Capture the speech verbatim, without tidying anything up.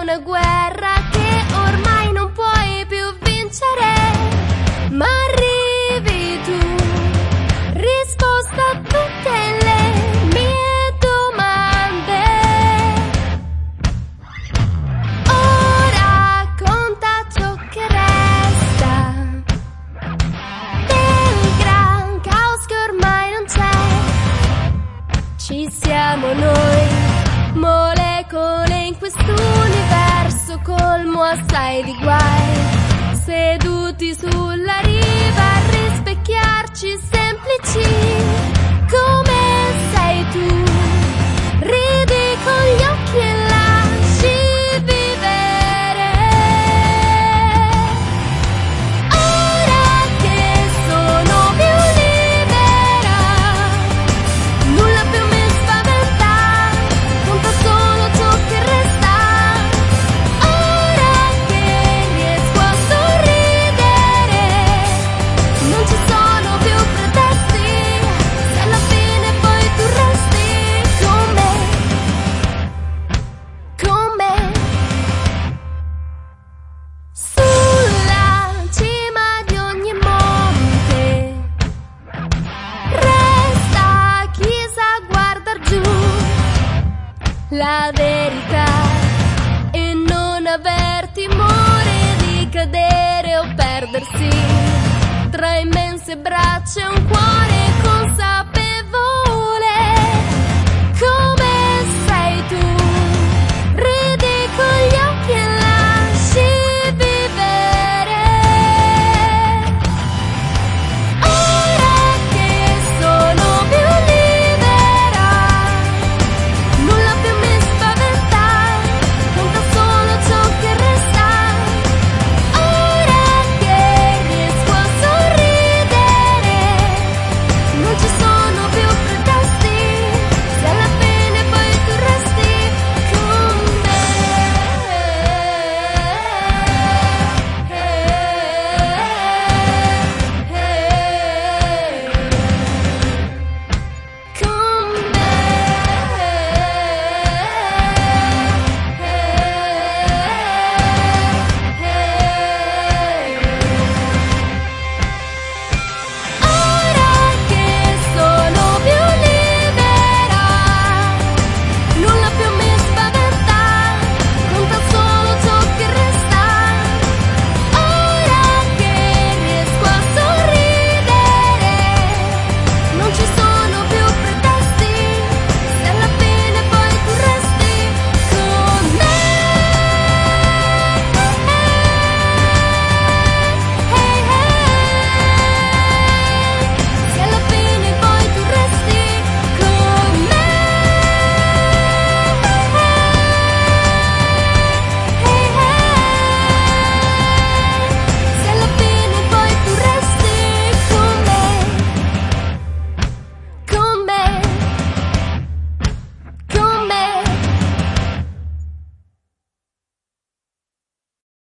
una guerra che ormai non puoi più vincere, ma arrivi tu, risposta a tutte le mie domande. Ora conta ciò che resta del gran caos che ormai non c'è. Ci siamo noi, molecole in quest'universo colmo assai di guai, seduti sulla riva a rispecchiarci semplici come sei tu. Ridi con gli occhi e lasci vivere. Ora che sono più libera, nulla più mi spaventa, conta solo ciò che resta. Ora che riesco a sorridere, non ci sono più pretesti, se alla fine poi tu resti con me, con me. Sulla cima di ogni monte resta chi sa guardar giù la verità e non aver timore di cadere o perdersi tra immense braccia e un cuore